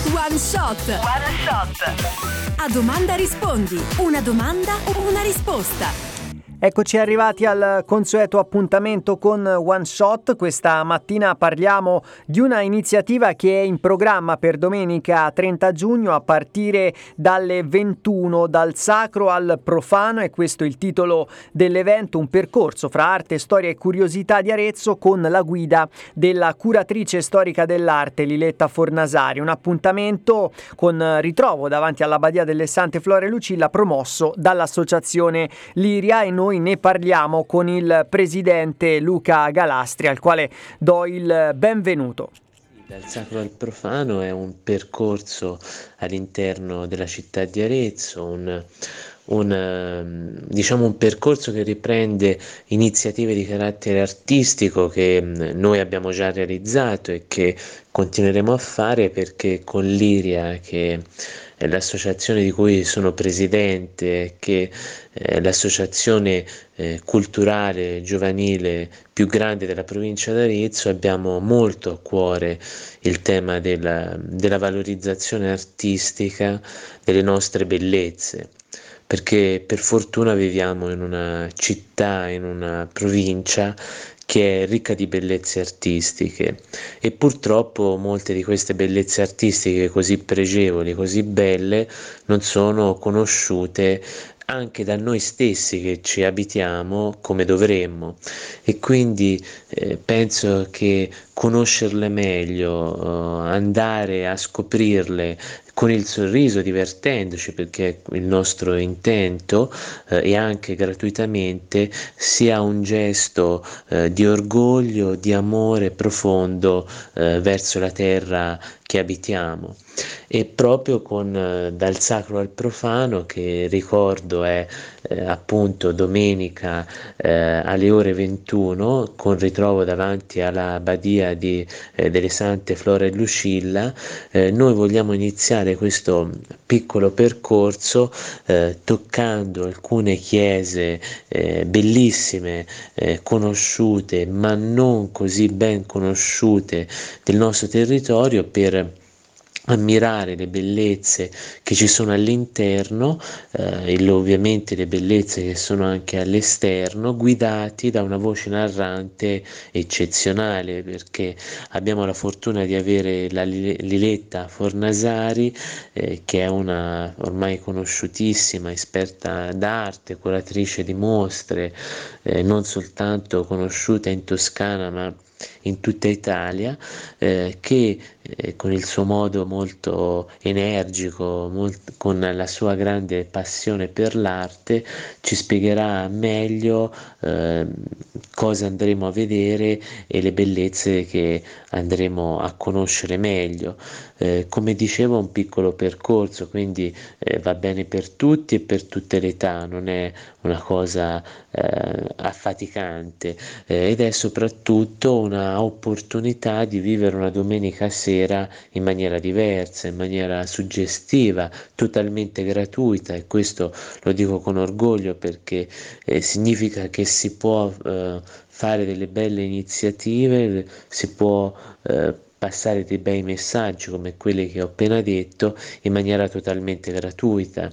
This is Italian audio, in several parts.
One Shot. One Shot. A domanda rispondi. Una domanda, una risposta. Eccoci arrivati al consueto appuntamento con One Shot. Questa mattina parliamo di una iniziativa che è in programma per domenica 30 giugno a partire dalle 21, dal sacro al profano, e questo è il titolo dell'evento, un percorso fra arte, storia e curiosità di Arezzo con la guida della curatrice storica dell'arte Liletta Fornasari. Un appuntamento con ritrovo davanti alla Badia delle Sante Flora e Lucilla promosso dall'associazione Liria, e noi ne parliamo con il presidente Luca Galastri, al quale do il benvenuto. Dal sacro al profano è un percorso all'interno della città di Arezzo, un percorso che riprende iniziative di carattere artistico che noi abbiamo già realizzato e che continueremo a fare, perché con Liria, che è l'associazione di cui sono presidente, che è l'associazione culturale giovanile più grande della provincia d'Arezzo, abbiamo molto a cuore il tema della valorizzazione artistica delle nostre bellezze, perché per fortuna viviamo in una città, in una provincia che è ricca di bellezze artistiche, e purtroppo molte di queste bellezze artistiche così pregevoli, così belle, non sono conosciute anche da noi stessi che ci abitiamo come dovremmo, e quindi penso che conoscerle meglio, andare a scoprirle con il sorriso, divertendoci, perché il nostro intento, e anche gratuitamente, sia un gesto di orgoglio, di amore profondo verso la terra che abitiamo. E proprio con dal sacro al profano, che ricordo è appunto domenica alle ore 21, con ritrovo davanti alla Badia delle Sante Flora e Lucilla, noi vogliamo iniziare questo piccolo percorso toccando alcune chiese bellissime, conosciute ma non così ben conosciute del nostro territorio, per ammirare le bellezze che ci sono all'interno e ovviamente le bellezze che sono anche all'esterno, guidati da una voce narrante eccezionale, perché abbiamo la fortuna di avere la Liletta Fornasari, che è una ormai conosciutissima esperta d'arte, curatrice di mostre, non soltanto conosciuta in Toscana ma in tutta Italia, che con il suo modo molto energico, con la sua grande passione per l'arte, ci spiegherà meglio cosa andremo a vedere e le bellezze che andremo a conoscere meglio. Come dicevo, un piccolo percorso, quindi va bene per tutti e per tutte le età, non è una cosa affaticante, ed è soprattutto una opportunità di vivere una domenica sera in maniera diversa, in maniera suggestiva, totalmente gratuita, e questo lo dico con orgoglio, perché significa che si può fare delle belle iniziative, si può passare dei bei messaggi come quelli che ho appena detto in maniera totalmente gratuita,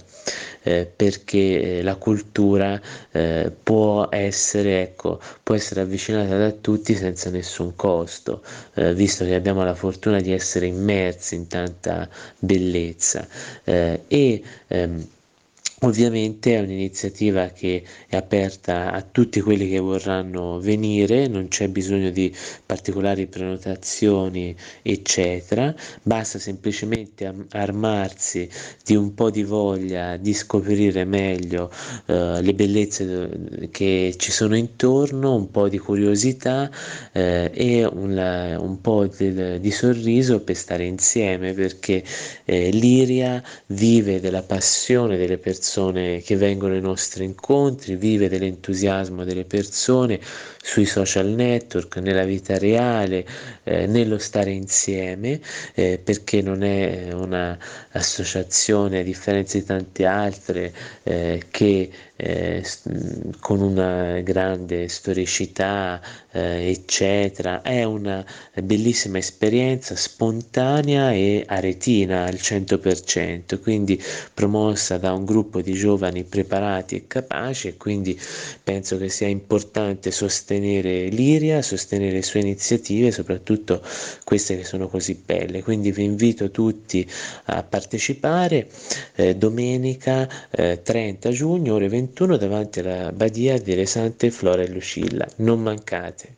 perché la cultura può essere avvicinata da tutti senza nessun costo, visto che abbiamo la fortuna di essere immersi in tanta bellezza, e ovviamente è un'iniziativa che è aperta a tutti quelli che vorranno venire, non c'è bisogno di particolari prenotazioni, eccetera, basta semplicemente armarsi di un po' di voglia di scoprire meglio le bellezze che ci sono intorno, un po' di curiosità e un po' di sorriso per stare insieme, perché Liria vive della passione delle persone che vengono ai nostri incontri, vive dell'entusiasmo delle persone sui social network, nella vita reale, nello stare insieme, perché non è una associazione, a differenza di tante altre, che con una grande storicità eccetera. È una bellissima esperienza, spontanea e aretina al 100%, quindi promossa da un gruppo di giovani preparati e capaci, e quindi penso che sia importante sostenere Liria, sostenere le sue iniziative, soprattutto queste che sono così belle. Quindi vi invito tutti a partecipare domenica 30 giugno ore 21 davanti alla Badia di Resante Flora e Lucilla. Non mancate.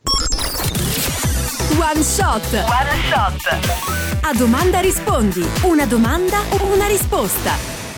One Shot. One Shot. A domanda rispondi. Una domanda, una risposta.